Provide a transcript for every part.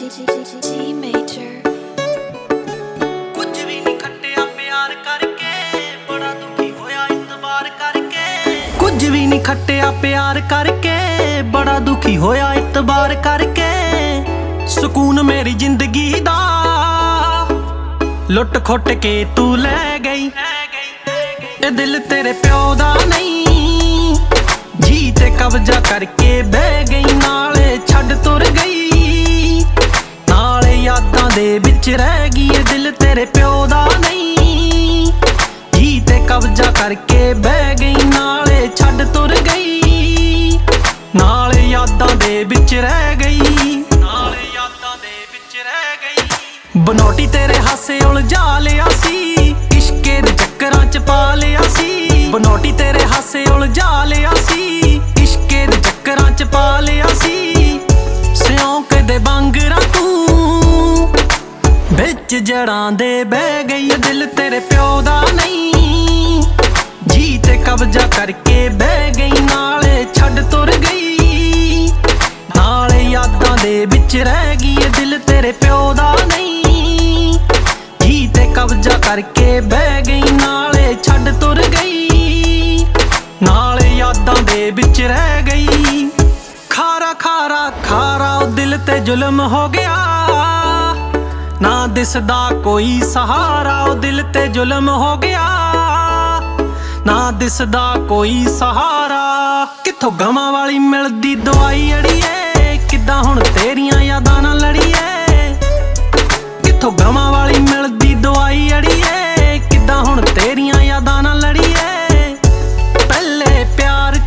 G major। ਕੁਝ ਵੀ ਨਹੀਂ ਖੱਟਿਆ ਪਿਆਰ ਕਰਕੇ, ਬੜਾ ਦੁਖੀ ਹੋਇਆ ਇਤਬਾਰ ਕਰਕੇ। ਕੁਝ ਵੀ ਨਹੀਂ ਖੱਟਿਆ ਪਿਆਰ ਕਰਕੇ, ਬੜਾ ਦੁਖੀ ਹੋਇਆ ਇਤਬਾਰ ਕਰਕੇ। ਸਕੂਨ ਮੇਰੀ ਜ਼ਿੰਦਗੀ ਦਾ ਲੁੱਟ ਖੁੱਟ ਕੇ ਤੂੰ ਲੈ ਗਈ। ਇਹ ਦਿਲ ਤੇਰੇ ਪਿਓ ਦਾ ਨਹੀਂ, ਜੀ ਤੇ ਕਬਜ਼ਾ ਕਰਕੇ ਬਹਿ ਗਈ। ਨਾਲੇ ਛੱਡ ਤੁਰ ਗਈ, ਨਾਲੇ ਯਾਦਾਂ ਦੇ ਵਿੱਚ ਰਹਿ ਗਈ। ਇਹ ਦਿਲ ਤੇਰੇ ਪਿਓ ਦਾ ਨਹੀਂ, ਜੀ ਤੇ ਕਬਜ਼ਾ ਕਰਕੇ ਬਹਿ ਗਈ। ਨਾਲੇ ਛੱਡ ਤੁਰ ਗਈ, ਨਾਲੇ ਯਾਦਾਂ ਦੇ ਵਿੱਚ ਰਹਿ ਗਈ। ਨਾਲੇ ਯਾਦਾਂ ਦੇ ਵਿੱਚ ਰਹਿ ਗਈ। ਬਨੌਟੀ ਤੇਰੇ ਹਾਸੇ ਉਲਝਾ ਲਿਆ ਸੀ, ਇਸ਼ਕੇ ਦੇ ਚੱਕਰਾਂ ਚ ਪਾ ਲਿਆ ਸੀ। ਬਨੌਟੀ ਤੇਰੇ ਹਾਸੇ ਉਲਝਾ ਲਿਆ ਸੀ, ਇਸ਼ਕੇ ਦੇ ਚੱਕਰਾਂ ਚ ਪਾ ਲਿਆ ਸੀ। ਸਿਉਂਕ ਦੇ ਵਾਂਗਰਾਂ ਤੂੰ ਵਿੱਚ ਜੜਾਂ ਦੇ ਬਹਿ ਗਈ। ਦਿਲ ਤੇਰੇ ਪਿਓ ਦਾ ਨਹੀਂ, ਜੀ ਤੇ ਕਬਜ਼ਾ ਕਰਕੇ ਬਹਿ ਗਈ। ਨਾਲੇ ਛੱਡ ਤੁਰ ਗਈ, ਨਾਲੇ ਯਾਦਾਂ ਦੇ ਵਿੱਚ ਰਹਿ ਗਈ। ਇਹ ਦਿਲ ਤੇਰੇ ਪਿਓ ਦਾ ਨਹੀਂ, ਜੀ ਤੇ ਕਬਜ਼ਾ ਕਰਕੇ ਬਹਿ ਗਈ। ਨਾਲੇ ਛੱਡ ਤੁਰ ਗਈ, ਨਾਲੇ ਯਾਦਾਂ ਦੇ ਵਿੱਚ ਰਹਿ ਗਈ। ਖਾਰਾ ਖਾਰਾ ਖਾਰਾ ਉਹ ਦਿਲ ਤੇ ਜ਼ੁਲਮ ਹੋ ਗਿਆ, ਨਾ ਦਿਸਦਾ ਕੋਈ ਸਹਾਰਾ। ਉਹ ਦਿਲ ਤੇ ਜ਼ੁਲਮ ਹੋ ਗਿਆ, ਨਾ ਦਿਸਦਾ ਕੋਈ ਸਹਾਰਾ। ਕਿੱਥੋਂ ਗਮਾਂ ਵਾਲੀ ਮਿਲਦੀ ਦਵਾਈ ਅੜੀਏ, ਕਿੱਦਾਂ ਹੁਣ ਤੇਰੀਆਂ ਯਾਦਾਂ ਨਾਲ ਲੜੀਏ। ਕਿੱਥੋਂ ਗਮਾਂ ਵਾਲੀ ਮਿਲਦੀ ਦਵਾਈ ਅੜੀਏ, ਕਿੱਦਾਂ ਹੁਣ ਤੇਰੀਆਂ ਯਾਦਾਂ ਨਾਲ ਲੜੀਏ। ਪਹਿਲੇ ਪਿਆਰ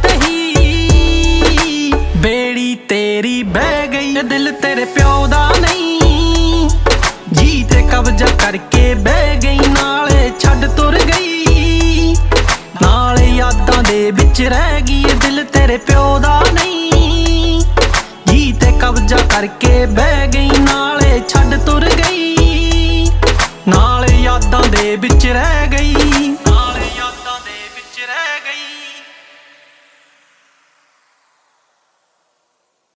ਤਹੀ ਬੇੜੀ ਤੇਰੀ ਬਹਿ ਗਈ। ਇਹ ਦਿਲ ਤੇਰੇ ਪਿਓ ਦਾ ਨਹੀਂ, ਜੀ ਤੇ ਕਬਜ਼ਾ ਕਰਕੇ ਬਹਿ ਗਈ। ਨਾਲੇ ਛੱਡ ਤੁਰ ਗਈ, ਨਾਲੇ ਯਾਦਾਂ ਦੇ ਵਿੱਚ ਰਹਿ ਗਈ। ਇਹ ਦਿਲ ਤੇਰੇ ਪਿਓ ਦਾ ਨਹੀਂ, ਜੀ ਤੇ ਕਬਜ਼ਾ ਕਰਕੇ ਬਹਿ ਗਈ। ਨਾਲੇ ਛੱਡ ਤੁਰ ਗਈ, ਨਾਲੇ ਯਾਦਾਂ ਦੇ ਵਿੱਚ ਰਹਿ ਗਈ।